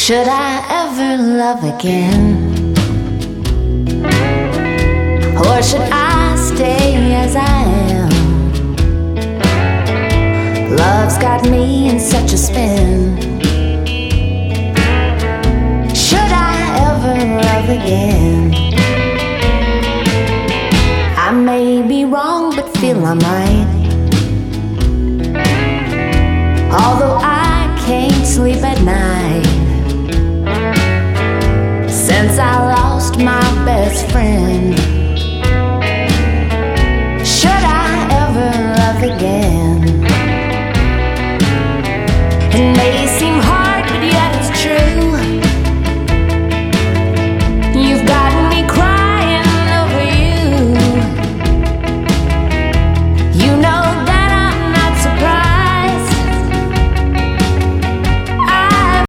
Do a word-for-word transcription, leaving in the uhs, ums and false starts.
Should I ever love again? Or should I stay as I am? Love's got me in such a spin. Should I ever love again? I may be wrong, but feel I might. Although I can't sleep at night since I lost my best friend.